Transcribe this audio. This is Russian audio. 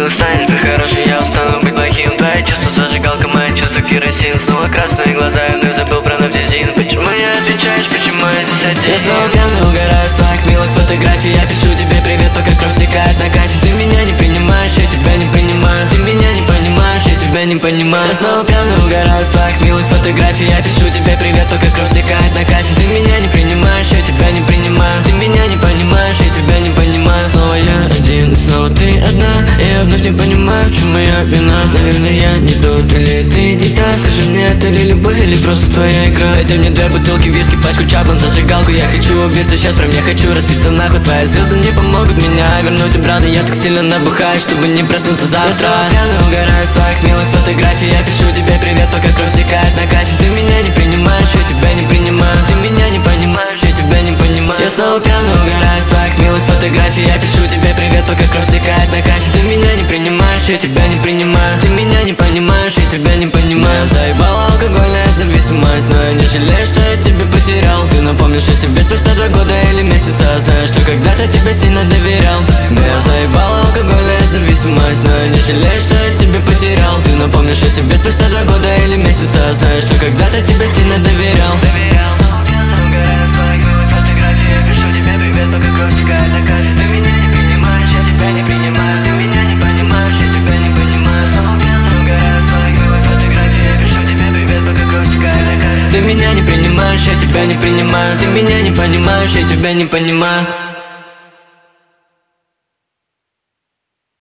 станешь быть хорошим, я устану быть плохим. Твои чувства зажигалка, мои чувства керосин. Снова красные глаза, я вновь забыл про нафтизин. Почему не отвечаешь, почему я здесь один? Я снова пьяный, угораю с твоих милых фотографий. Я пишу тебе привет, пока кровь стекает на кате. Ты меня не принимаешь, я тебя не понимаю. Ты меня не понимаешь, я тебя не понимаю. Я снова пьяный, угораю с твоих милых фотографий. Я пишу тебе привет, пока кровь стекает на кате. Ты меня не принимаешь, я тебя не принимаю. Ты меня не понимаешь, я тебя не понимаю. Снова я один, и снова ты одна. Я вновь не понимаю, в чем моя вина. Наверное, я не тот, или ты не та. Скажи мне, это ли любовь, или просто твоя игра? Дайте мне 2 бутылки виски, пачку чаплан, зажигалку. Я хочу убиться сейчас, прям я хочу распиться нахуй. Твои слезы не помогут меня вернуть обратно. Я так сильно набухаю, чтобы не проснуться завтра. Я снова пьяный, угораю с твоих милых фотографий. Я пишу тебе привет, пока кровь стекает на кате. Ты меня не принимаешь, я тебя не принимаю. Ты меня не понимаешь, я тебя не понимаю. Я снова пьяный, угораю с твоих милых фотографий. Я пишу тебе привет, пока кровь стекает на кате. Ты меня не принимаешь, я тебя не принимаю. Ты меня не понимаешь, я тебя не понимаю. Заебала алкогольная зависимость, но я не жалею, что я тебя потерял. Ты напомнишь о себе спустя 2 года или месяца. Знаю, что когда-то тебе сильно доверял. Меня заебала алкогольная зависимость, но я не жалею, что я тебя потерял. Ты напомнишь о себе спустя 2 года или месяца. Знаю, что когда-то тебе сильно доверял. Угораю с твоих милых фотографий. Я пишу тебе привет, пока кровь стекает на кафе. Ты меня не принимаешь, я тебя не принимаю. Ты меня не понимаешь, я тебя не понимаю. Снова пьяный, угораю с твоих милых фотографий. Я пишу тебе привет, пока кровь стекает на кафе. Ты меня не принимаешь, я тебя не принимаю. Ты меня не понимаешь, я тебя не понимаю.